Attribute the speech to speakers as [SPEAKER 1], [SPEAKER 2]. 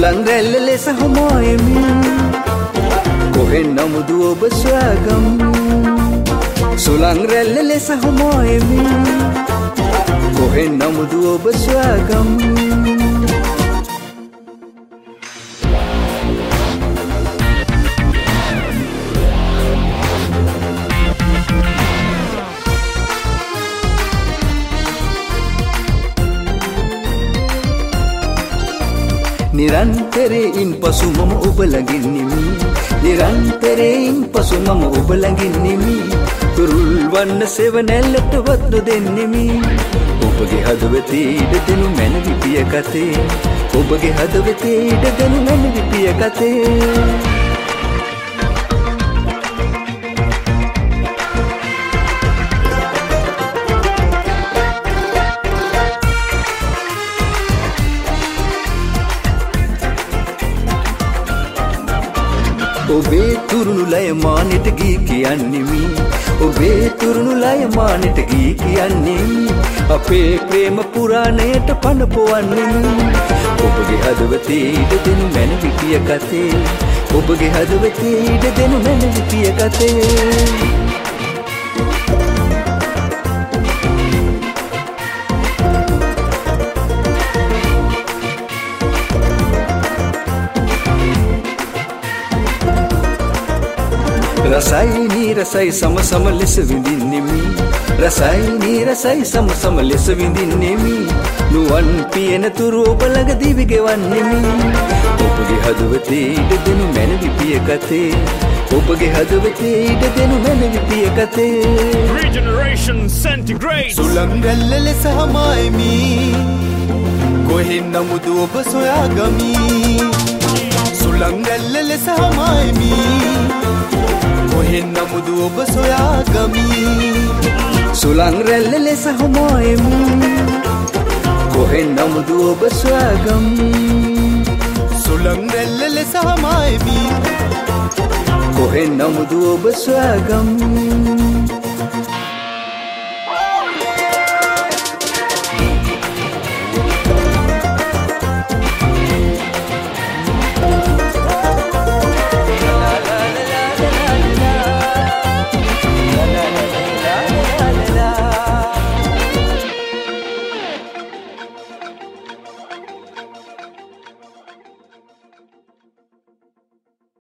[SPEAKER 1] සුළං රැල්ල ලෙස හමුවෙමි කොහෙන් නමුද ඔබ සොයාගම් සුළං රැල්ල ලෙස හමුවෙමි කොහෙන් නමුද ඔබ සොයාගම් නිරන්තරයෙන් පසු මම ඔබ ළඟින් නිමි නිරන්තරයෙන් පසු මම ඔබ ළඟින් නිමි තුරුල් වන්න සෙවණැල්ලටවත් නොදෙන්නෙමි ඔබගේ හදවතේ ඉඩ දෙනු මැනවි පිය කතේ ඔබගේ හදවතේ ඉඩ දෙනු මැනවි පිය කතේ ඔබේ තුරුණු ලය මානෙට ගී කියන්නෙමි ඔබේ තුරුණු ලය මානෙට ගී කියන්නෙමි අපේ ප්‍රේම පුරාණයට පණ පොවන්නෙමි ඔබගේ හදවතේ ඉඩ දෙනු මැනවි පිය කතේ ඔබගේ හදවතේ ඉඩ දෙනු මැනවි පිය කතේ රසයි නීරසයි සම සම ලෙස විඳින්නෙමි රසයි නීරසයි සම සම ලෙස විඳින්නෙමි නුවන් පියන තුරු ඔබ ළඟ දිවි ගෙවන්නෙමි ඔබගේ හදවතේ ඉඩ දෙනු මැනවි පිය කතේ ඔබගේ හදවතේ ඉඩ දෙනු මැනවි පිය කතේ
[SPEAKER 2] Regeneration Centigrade
[SPEAKER 1] සුළං රැල්ල ලෙස හමායමි කොහෙන් නමුද ඔබ සොයාගමි සුළං රැල්ල ලෙස හමායමි කොහෙන් නමුද ඔබ සොයාගමි සුළං රැල්ල ලෙස හමුවෙමි කොහෙන් නමුද ඔබ සොයාගමි සුළං රැල්ල ලෙස හමුවෙමි කොහෙන් නමුද ඔබ සොයාගමි